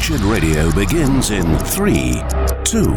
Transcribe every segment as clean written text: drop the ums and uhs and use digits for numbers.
Wretched Radio begins in 3, 2,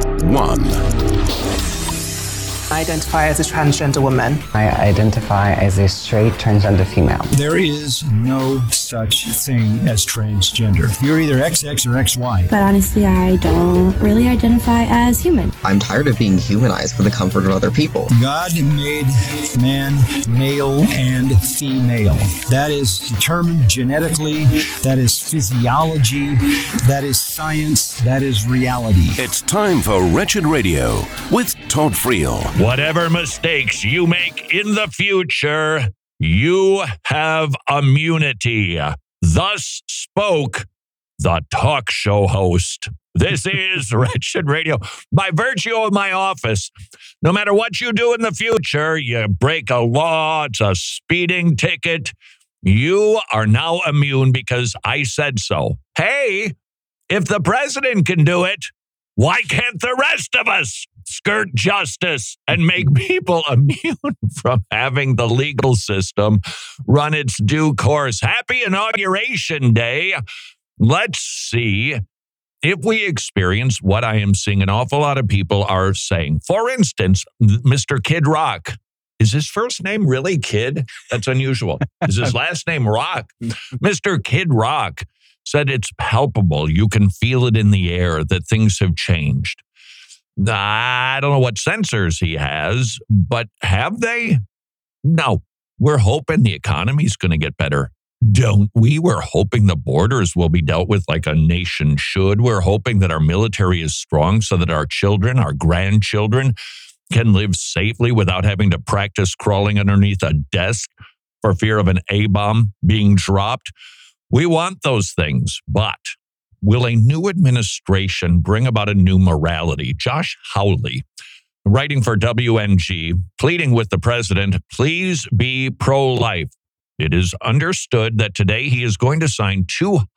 1. I identify as a transgender woman. I identify as a straight transgender female. There is no such thing as transgender. You're either XX or XY. But honestly, I don't really identify as human. I'm tired of being humanized for the comfort of other people. God made man male and female. That is determined genetically. That is physiology. That is science. That is reality. It's time for Wretched Radio with Todd Friel. Whatever mistakes you make in the future, you have immunity. Thus spoke the talk show host. This is Wretched Radio. By virtue of my office, no matter what you do in the future, you break a law, it's a speeding ticket, you are now immune because I said so. Hey, if the president can do it, why can't the rest of us skirt justice and make people immune from having the legal system run its due course? Happy Inauguration Day. Let's see if we experience what I am seeing an awful lot of people are saying. For instance, Mr. Kid Rock. Is his first name really Kid? That's unusual. Is his last name Rock? Mr. Kid Rock said it's palpable. You can feel it in the air that things have changed. I don't know what sensors he has, but have they? No. We're hoping the economy's going to get better. Don't we? We're hoping the borders will be dealt with like a nation should. We're hoping that our military is strong so that our children, our grandchildren, can live safely without having to practice crawling underneath a desk for fear of an A-bomb being dropped. We want those things, but will a new administration bring about a new morality? Josh Hawley, writing for WNG, pleading with the president, please be pro-life. It is understood that today he is going to sign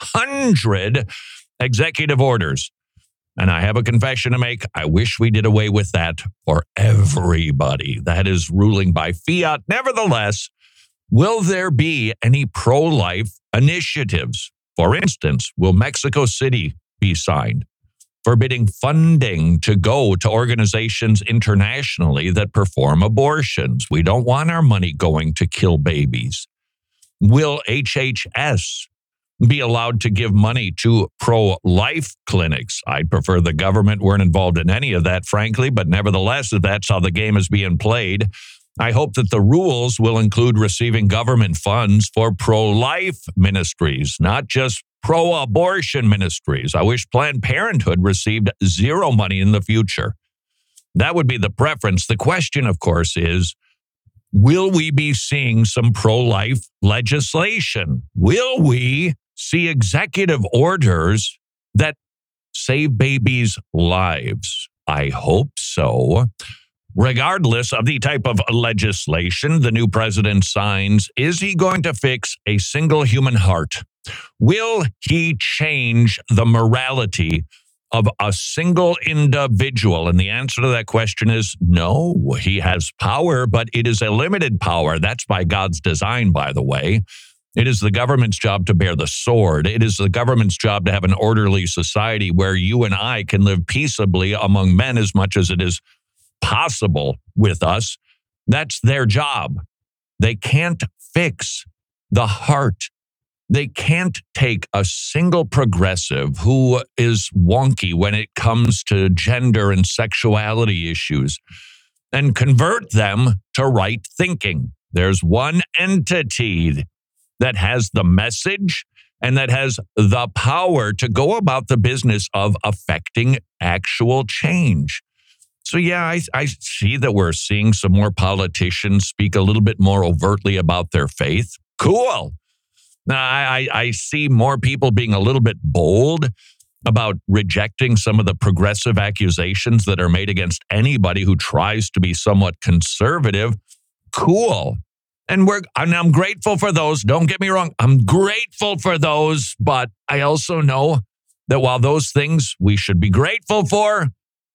200 executive orders. And I have a confession to make. I wish we did away with that for everybody. That is ruling by fiat. Nevertheless, will there be any pro-life initiatives? For instance, will Mexico City be signed, forbidding funding to go to organizations internationally that perform abortions? We don't want our money going to kill babies. Will HHS be allowed to give money to pro-life clinics? I'd prefer the government weren't involved in any of that, frankly, but nevertheless, if that's how the game is being played, I hope that the rules will include receiving government funds for pro-life ministries, not just pro-abortion ministries. I wish Planned Parenthood received zero money in the future. That would be the preference. The question, of course, is, will we be seeing some pro-life legislation? Will we see executive orders that save babies' lives? I hope so. Regardless of the type of legislation the new president signs, is he going to fix a single human heart? Will he change the morality of a single individual? And the answer to that question is no. He has power, but it is a limited power. That's by God's design, by the way. It is the government's job to bear the sword. It is the government's job to have an orderly society where you and I can live peaceably among men as much as it is possible with us. That's their job. They can't fix the heart. They can't take a single progressive who is wonky when it comes to gender and sexuality issues and convert them to right thinking. There's one entity that has the message and that has the power to go about the business of affecting actual change. So, yeah, I see that we're seeing some more politicians speak a little bit more overtly about their faith. Cool. Now, I see more people being a little bit bold about rejecting some of the progressive accusations that are made against anybody who tries to be somewhat conservative. Cool. And I'm grateful for those. Don't get me wrong. I'm grateful for those. But I also know that while those things we should be grateful for,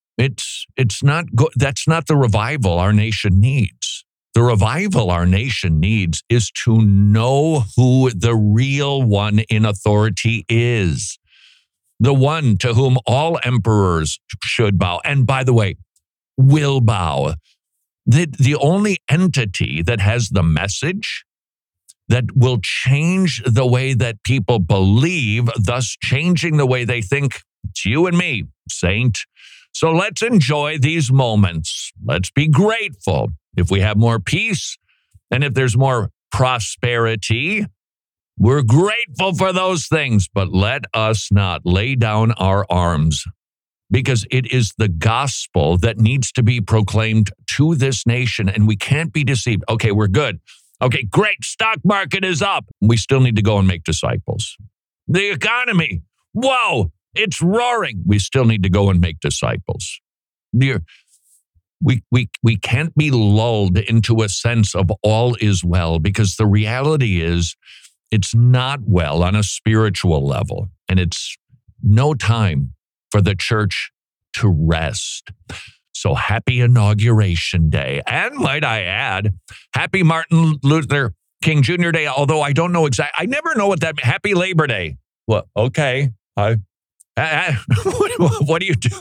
it's not good. That's not the revival our nation needs. The revival our nation needs is to know who the real one in authority is. the one to whom all emperors should bow. And by the way, will bow. The only entity that has the message that will change the way that people believe, thus changing the way they think. It's you and me, saint. So let's enjoy these moments. Let's be grateful if we have more peace and if there's more prosperity. We're grateful for those things, but let us not lay down our arms, because it is the gospel that needs to be proclaimed to this nation, and we can't be deceived. Okay, we're good. Okay, great. Stock market is up. We still need to go and make disciples. The economy, whoa, it's roaring. We still need to go and make disciples. We can't be lulled into a sense of all is well, because the reality is it's not well on a spiritual level, and it's no time for the church to rest. So happy Inauguration Day. And might I add, happy Martin Luther King Jr. Day, although I don't know exactly. I never know what that means. Happy Labor Day. Well, okay. What do you do?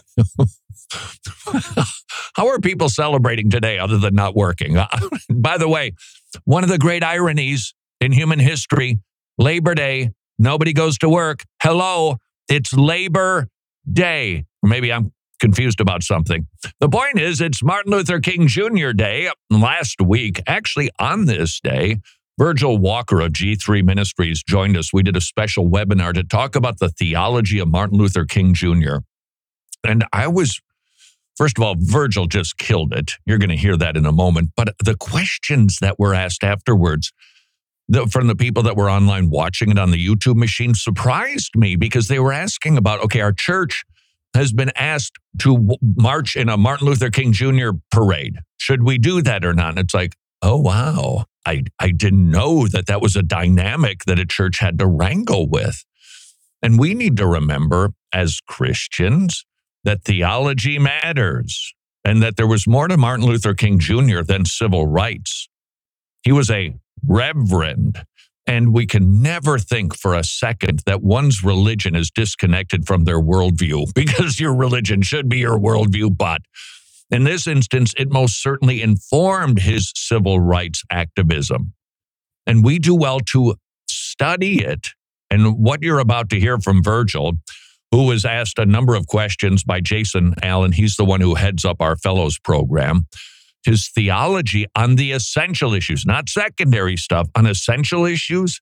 How are people celebrating today other than not working? By the way, one of the great ironies in human history, Labor Day, nobody goes to work. Hello, it's Labor Day. Or maybe I'm confused about something. The point is, it's Martin Luther King Jr. Day. Last week, actually on this day, Virgil Walker of G3 Ministries joined us. We did a special webinar to talk about the theology of Martin Luther King Jr. And first of all, Virgil just killed it. You're going to hear that in a moment. But the questions that were asked afterwards from the people that were online watching it on the YouTube machine surprised me, because they were asking about, okay, our church has been asked to march in a Martin Luther King Jr. parade. Should we do that or not? And it's like, oh, wow. I didn't know that was a dynamic that a church had to wrangle with. And we need to remember as Christians that theology matters, and that there was more to Martin Luther King Jr. than civil rights. He was a reverend, and we can never think for a second that one's religion is disconnected from their worldview, because your religion should be your worldview. But in this instance, it most certainly informed his civil rights activism. And we do well to study it. And what you're about to hear from Virgil, who was asked a number of questions by Jason Allen, he's the one who heads up our Fellows program, his theology on the essential issues, not secondary stuff, on essential issues.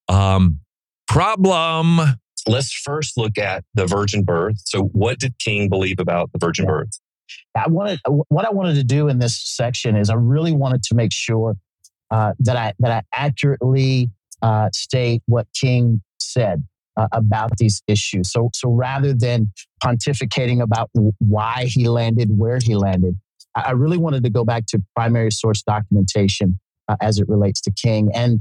Problem. Let's first look at the virgin birth. So what did King believe about the virgin birth? What I wanted to do in this section is I really wanted to make sure that I accurately state what King said about these issues. So rather than pontificating about why he landed where he landed, I really wanted to go back to primary source documentation as it relates to King. And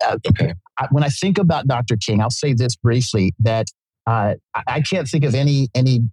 when I think about Dr. King, I'll say this briefly, that I can't think of any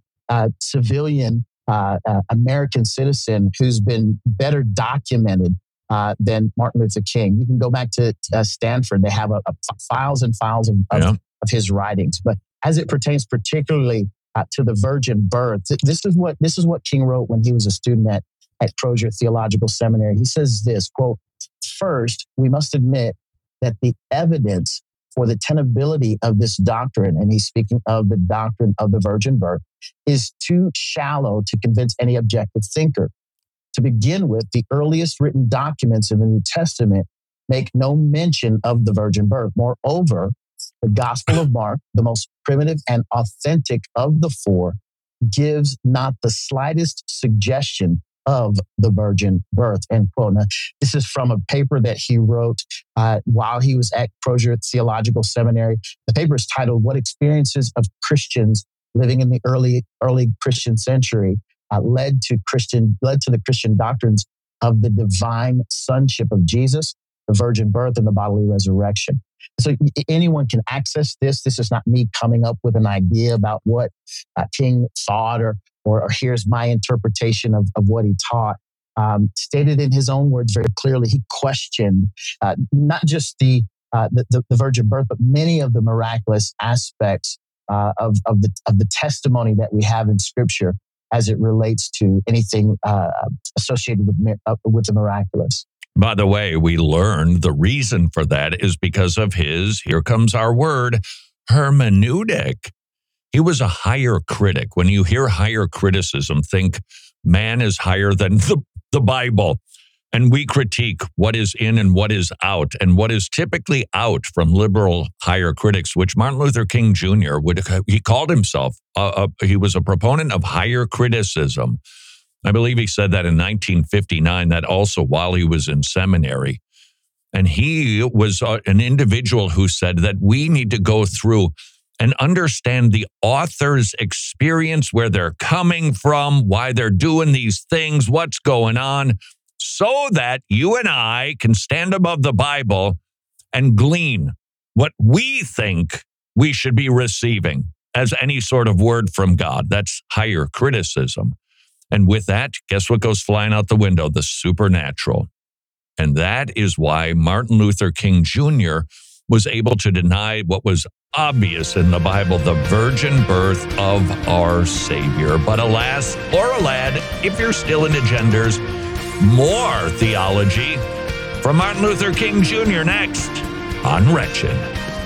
civilian American citizen who's been better documented than Martin Luther King. You can go back to Stanford. They have files and files of his writings. But as it pertains particularly to the virgin birth, this is what King wrote when he was a student at Crozier Theological Seminary. He says this, quote, "First, we must admit that the evidence for the tenability of this doctrine," and he's speaking of the doctrine of the virgin birth, "is too shallow to convince any objective thinker. To begin with, the earliest written documents in the New Testament make no mention of the virgin birth. Moreover, the Gospel of Mark, the most primitive and authentic of the four, gives not the slightest suggestion of the virgin birth," end quote. Now, this is from a paper that he wrote while he was at Crozier Theological Seminary. The paper is titled "What Experiences of Christians Living in the Early Christian Century led to the Christian doctrines of the divine sonship of Jesus, the virgin birth, and the bodily resurrection." So anyone can access this. This is not me coming up with an idea about what King thought or here's my interpretation of what he taught. Stated in his own words very clearly, he questioned not just the virgin birth, but many of the miraculous aspects of the testimony that we have in Scripture as it relates to anything associated with the miraculous. By the way, we learned the reason for that is because of his, here comes our word, hermeneutic. He was a higher critic. When you hear higher criticism, think man is higher than the Bible. And we critique what is in and what is out. And what is typically out from liberal higher critics, which Martin Luther King Jr. he called himself, he was a proponent of higher criticism. I believe he said that in 1959, that also while he was in seminary. And he was an individual who said that we need to go through and understand the author's experience, where they're coming from, why they're doing these things, what's going on, so that you and I can stand above the Bible and glean what we think we should be receiving as any sort of word from God. That's higher criticism. And with that, guess what goes flying out the window? The supernatural. And that is why Martin Luther King Jr. was able to deny what was obvious in the Bible, the virgin birth of our Savior. But alas, or alad, if you're still into genders, more theology from Martin Luther King Jr. next on Wretched.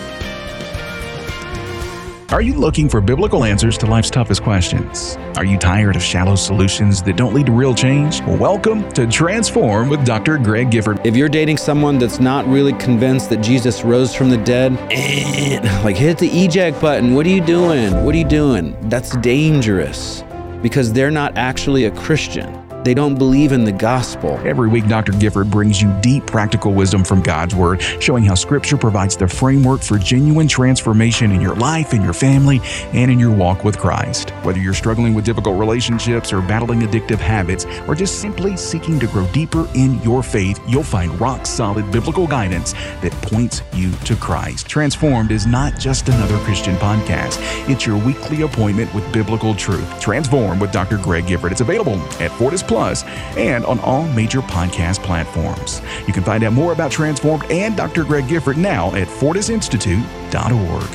Are you looking for biblical answers to life's toughest questions? Are you tired of shallow solutions that don't lead to real change? Well, welcome to Transform with Dr. Greg Gifford. If you're dating someone that's not really convinced that Jesus rose from the dead, like hit the eject button. What are you doing? What are you doing? That's dangerous because they're not actually a Christian. They don't believe in the gospel. Every week, Dr. Gifford brings you deep practical wisdom from God's Word, showing how Scripture provides the framework for genuine transformation in your life, in your family, and in your walk with Christ. Whether you're struggling with difficult relationships or battling addictive habits, or just simply seeking to grow deeper in your faith, you'll find rock-solid biblical guidance that points you to Christ. Transformed is not just another Christian podcast. It's your weekly appointment with biblical truth. Transform with Dr. Greg Gifford. It's available at Fortis Plus and on all major podcast platforms. You can find out more about Transformed and Dr. Greg Gifford now at fortisinstitute.org.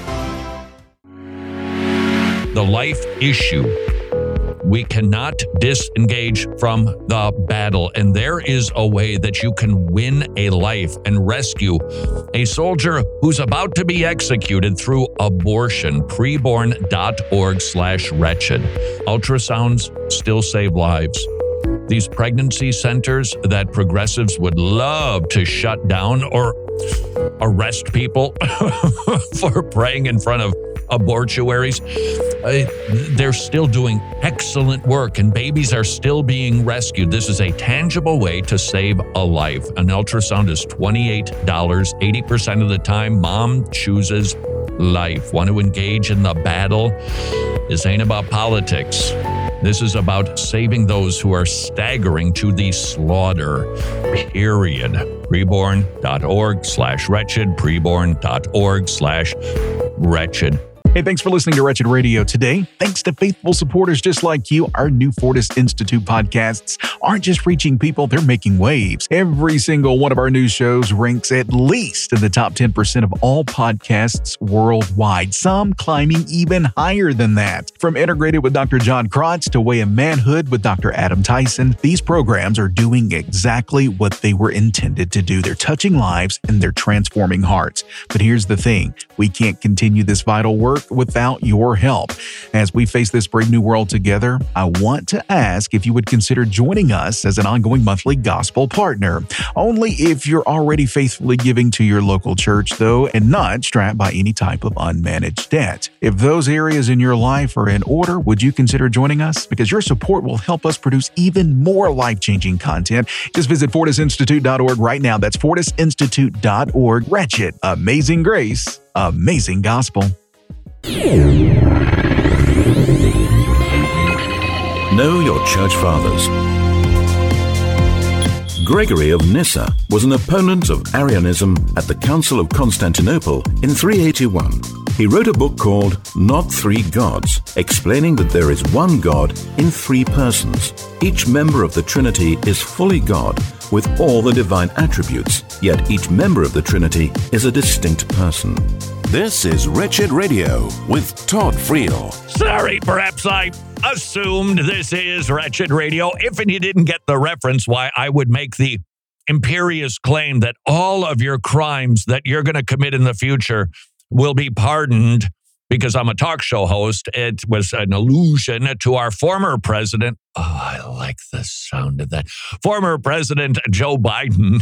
The life issue. We cannot disengage from the battle, and there is a way that you can win a life and rescue a soldier who's about to be executed through abortion. Preborn.org/wretched. Ultrasounds still save lives. These pregnancy centers that progressives would love to shut down or arrest people for praying in front of abortuaries, they're still doing excellent work and babies are still being rescued. This is a tangible way to save a life. An ultrasound is $28. 80% of the time, mom chooses life. Want to engage in the battle? This ain't about politics. This is about saving those who are staggering to the slaughter, period. Preborn.org/wretched, preborn.org/wretched. Hey, thanks for listening to Wretched Radio today. Thanks to faithful supporters just like you, our new Fortis Institute podcasts aren't just reaching people, they're making waves. Every single one of our new shows ranks at least in the top 10% of all podcasts worldwide, some climbing even higher than that. From Integrated with Dr. John Krotz to Way of Manhood with Dr. Adam Tyson, these programs are doing exactly what they were intended to do. They're touching lives and they're transforming hearts. But here's the thing, we can't continue this vital work without your help. As we face this brave new world together, I want to ask if you would consider joining us as an ongoing monthly gospel partner. Only if you're already faithfully giving to your local church, though, and not strapped by any type of unmanaged debt. If those areas in your life are in order, would you consider joining us? Because your support will help us produce even more life-changing content. Just visit fortisinstitute.org right now. That's fortisinstitute.org. Wretched, amazing grace, amazing gospel. Know your church fathers. Gregory of Nyssa was an opponent of Arianism at the Council of Constantinople in 381. He wrote a book called Not Three Gods, explaining that there is one God in three persons. Each member of the Trinity is fully God, with all the divine attributes, yet each member of the Trinity is a distinct person. This is Wretched Radio with Todd Friel. Sorry, perhaps I assumed this is Wretched Radio. If you didn't get the reference, why I would make the imperious claim that all of your crimes that you're going to commit in the future will be pardoned because I'm a talk show host. It was an allusion to our former president. Oh, I like the sound of that. Former President Joe Biden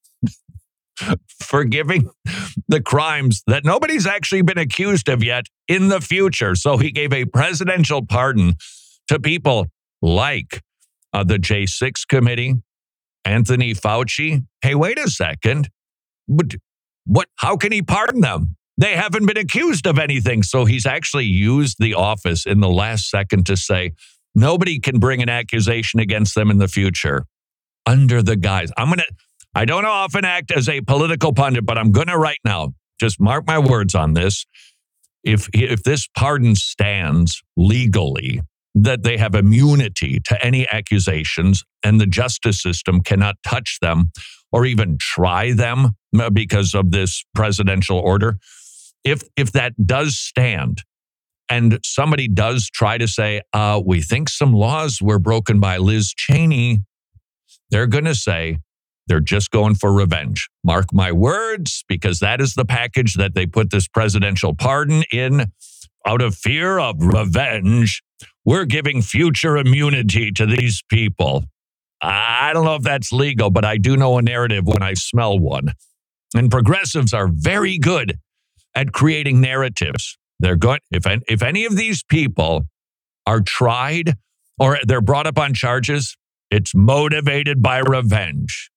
forgiving the crimes that nobody's actually been accused of yet in the future. So he gave a presidential pardon to people like the J6 committee, Anthony Fauci. Hey, wait a second. What? How can he pardon them? They haven't been accused of anything. So he's actually used the office in the last second to say nobody can bring an accusation against them in the future under the guise. I don't often act as a political pundit, but I'm going to right now. Just mark my words on this. If this pardon stands legally, that they have immunity to any accusations and the justice system cannot touch them or even try them because of this presidential order. If that does stand and somebody does try to say, we think some laws were broken by Liz Cheney, they're going to say, they're just going for revenge. Mark my words, because that is the package that they put this presidential pardon in out of fear of revenge. We're giving future immunity to these people. I don't know if that's legal, but I do know a narrative when I smell one. And progressives are very good at creating narratives. They're good. If any of these people are tried or they're brought up on charges, it's motivated by revenge.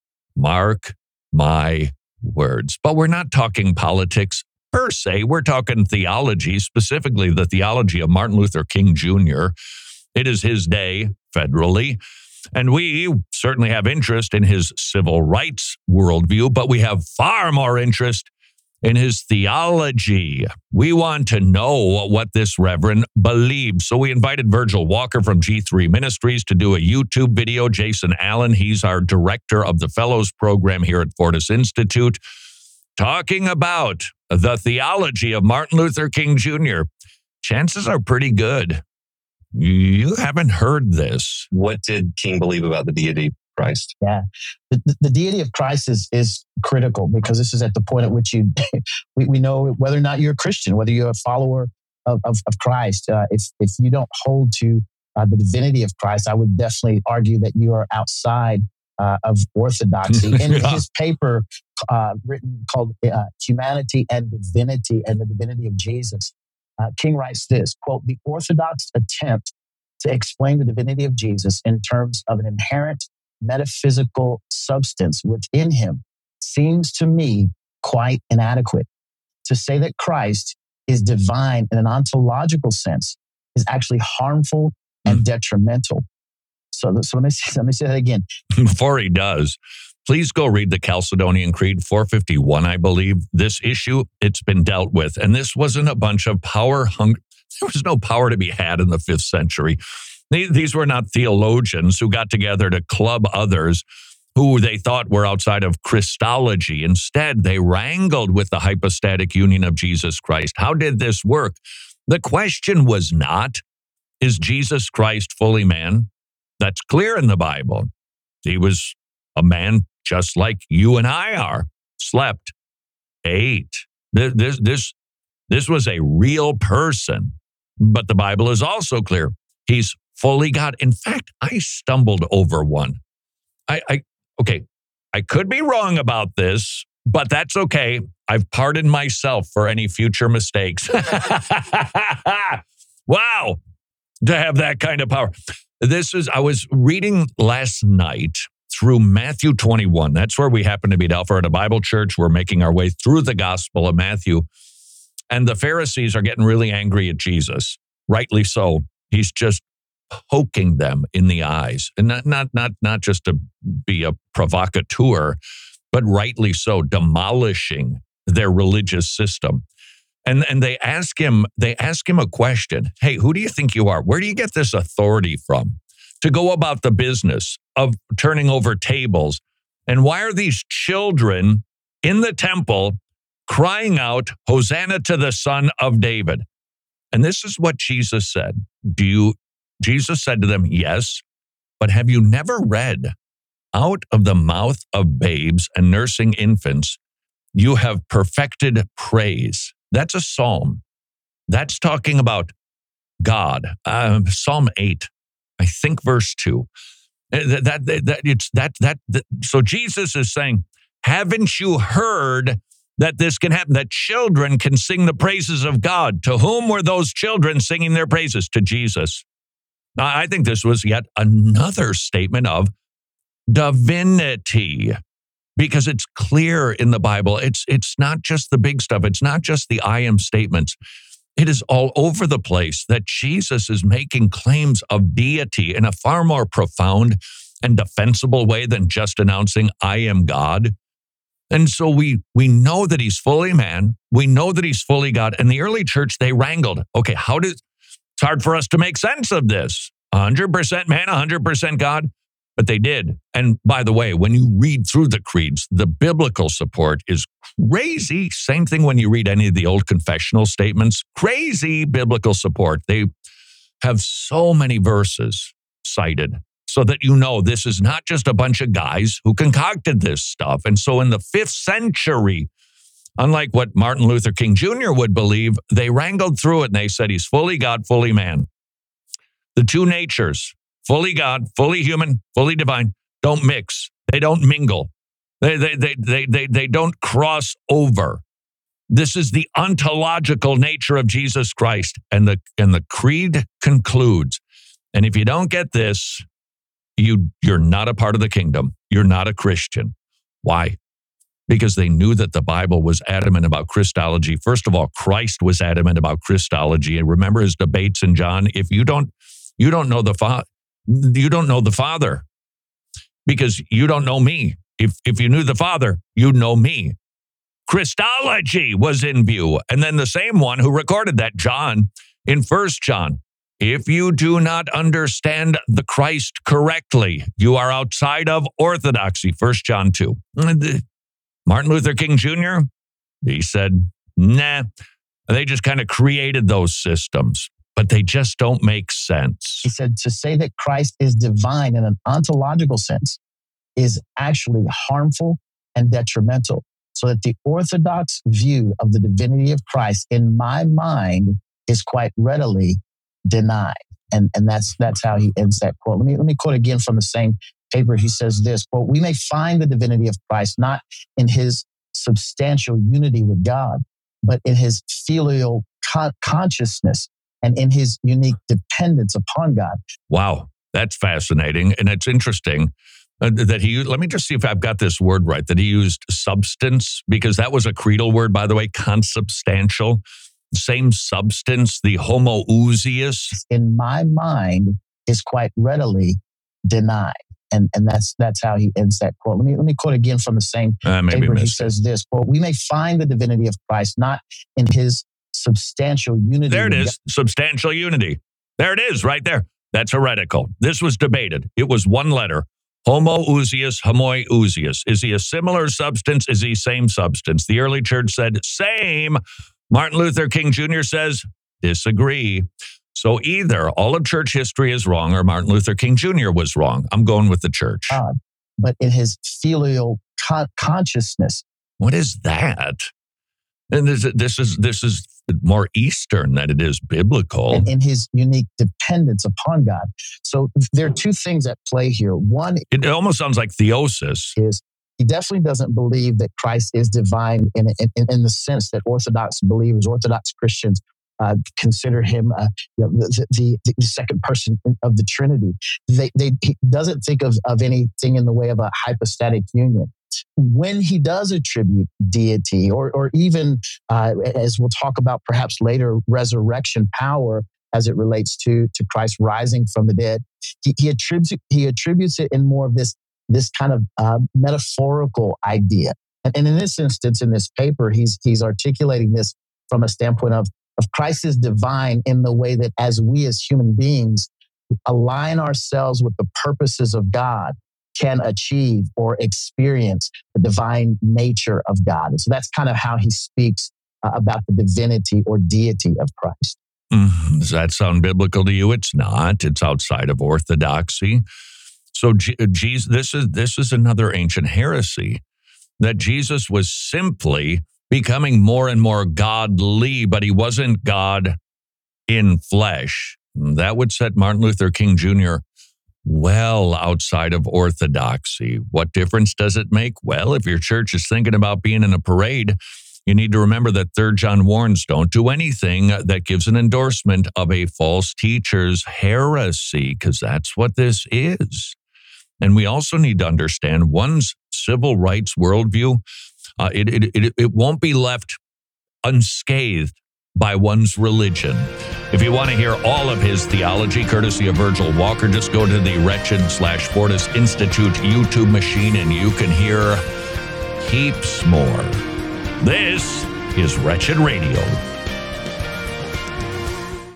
Mark my words. But we're not talking politics per se. We're talking theology, specifically the theology of Martin Luther King Jr. It is his day federally. And we certainly have interest in his civil rights worldview, but we have far more interest in his theology. We want to know what this reverend believes. So we invited Virgil Walker from G3 Ministries to do a YouTube video. Jason Allen, he's our director of the Fellows program here at Fortis Institute, talking about the theology of Martin Luther King Jr. Chances are pretty good you haven't heard this. What did King believe about the deity of Christ? Yeah, the deity of Christ is critical because this is at the point at which we know whether or not you're a Christian, whether you're a follower of Christ. If you don't hold to the divinity of Christ, I would definitely argue that you are outside of orthodoxy. In his paper written called Humanity and Divinity and the Divinity of Jesus, King writes this, quote, "The orthodox attempt to explain the divinity of Jesus in terms of an inherent metaphysical substance within him seems to me quite inadequate. To say that Christ is divine in an ontological sense is actually harmful and detrimental." So let me say that again. Before he does, please go read the Chalcedonian Creed 451, I believe. This issue, it's been dealt with. And this wasn't a bunch of power hungry. There was no power to be had in the 5th century. These were not theologians who got together to club others who they thought were outside of Christology. Instead, they wrangled with the hypostatic union of Jesus Christ. How did this work? The question was not, is Jesus Christ fully man? That's clear in the Bible. He was a man just like you and I are. Slept, ate. This was a real person. But the Bible is also clear. He's fully God. In fact, I stumbled over one. Okay, I could be wrong about this, but that's okay. I've pardoned myself for any future mistakes. Wow, to have that kind of power. I was reading last night through Matthew 21. That's where we happen to be at Alpharetta Bible Church. We're making our way through the Gospel of Matthew. And the Pharisees are getting really angry at Jesus. Rightly so. He's just poking them in the eyes. And not just to be a provocateur, but rightly so, demolishing their religious system. And they ask him a question. Hey, who do you think you are? Where do you get this authority from to go about the business of turning over tables? And why are these children in the temple crying out, Hosanna to the Son of David. And this is what Jesus said. Jesus said to them, yes, but have you never read, out of the mouth of babes and nursing infants, you have perfected praise. That's a psalm. That's talking about God. Psalm 8, I think verse 2. So Jesus is saying, haven't you heard that this can happen, that children can sing the praises of God? To whom were those children singing their praises? To Jesus. Now, I think this was yet another statement of divinity, because it's clear in the Bible. It's not just the big stuff. It's not just the I am statements. It is all over the place that Jesus is making claims of deity in a far more profound and defensible way than just announcing, I am God. And so we know that he's fully man. We know that he's fully God. And the early church, they wrangled. Okay, it's hard for us to make sense of this. 100% man, 100% God. But they did. And by the way, when you read through the creeds, the biblical support is crazy. Same thing when you read any of the old confessional statements. Crazy biblical support. They have so many verses cited so that you know this is not just a bunch of guys who concocted this stuff. And so in the 5th century, unlike what Martin Luther King Jr. would believe, they wrangled through it and they said he's fully God, fully man. The two natures, fully God, fully human, fully divine, don't mix. They don't mingle. They don't cross over. This is the ontological nature of Jesus Christ. And the creed concludes, and if you don't get this, you're not a part of the kingdom. You're not a Christian. Why? Because they knew that the Bible was adamant about Christology. First of all, Christ was adamant about Christology. And remember his debates in John. If you don't know the Father, you don't know the Father, because you don't know me. If you knew the Father, you'd know me. Christology was in view. And then the same one who recorded that, John, in 1 John, if you do not understand the Christ correctly, you are outside of orthodoxy, 1 John 2. Martin Luther King Jr., he said, nah, they just kind of created those systems, but they just don't make sense. He said to say that Christ is divine in an ontological sense is actually harmful and detrimental. So that the orthodox view of the divinity of Christ, in my mind, is quite readily denied. And that's how he ends that quote. Let me quote again from the same paper. He says this, quote, we may find the divinity of Christ not in his substantial unity with God, but in his filial consciousness and in his unique dependence upon God. Wow, that's fascinating. And it's interesting that he used, let me just see if I've got this word right, that he used substance, because that was a creedal word, by the way, consubstantial, same substance, the homoousios. In my mind, is quite readily denied. And that's how he ends that quote. Let me quote again from the same paper. He says this, quote, we may find the divinity of Christ not in his substantial unity. There it is, substantial unity. There it is, right there. That's heretical. This was debated. It was one letter. Homoousios, homoiousios. Is he a similar substance? Is he same substance? The early church said same. Martin Luther King Jr. says disagree. So either all of church history is wrong or Martin Luther King Jr. was wrong. I'm going with the church. But in his filial consciousness. What is that? And this is more Eastern than it is biblical. And in his unique dependence upon God. So there are two things at play here. One, it almost sounds like theosis. Is he definitely doesn't believe that Christ is divine in the sense that Orthodox believers, Orthodox Christians, consider him the second person of the Trinity. He doesn't think of anything in the way of a hypostatic union. When he does attribute deity or even, as we'll talk about perhaps later, resurrection power as it relates to Christ rising from the dead, he attributes it in more of this kind of metaphorical idea. And in this instance, in this paper, he's articulating this from a standpoint of Christ is divine in the way that as we as human beings align ourselves with the purposes of God, can achieve or experience the divine nature of God. And so that's kind of how he speaks about the divinity or deity of Christ. Does that sound biblical to you? It's not. It's outside of orthodoxy. So Jesus, this is another ancient heresy, that Jesus was simply becoming more and more godly, but he wasn't God in flesh. That would set Martin Luther King Jr. well outside of orthodoxy. What difference does it make? Well, if your church is thinking about being in a parade, you need to remember that 3 John warns, don't do anything that gives an endorsement of a false teacher's heresy, because that's what this is. And we also need to understand one's civil rights worldview, it won't be left unscathed by one's religion. If you want to hear all of his theology, courtesy of Virgil Walker, just go to the Wretched/Fortis Institute YouTube machine and you can hear heaps more. This is Wretched Radio.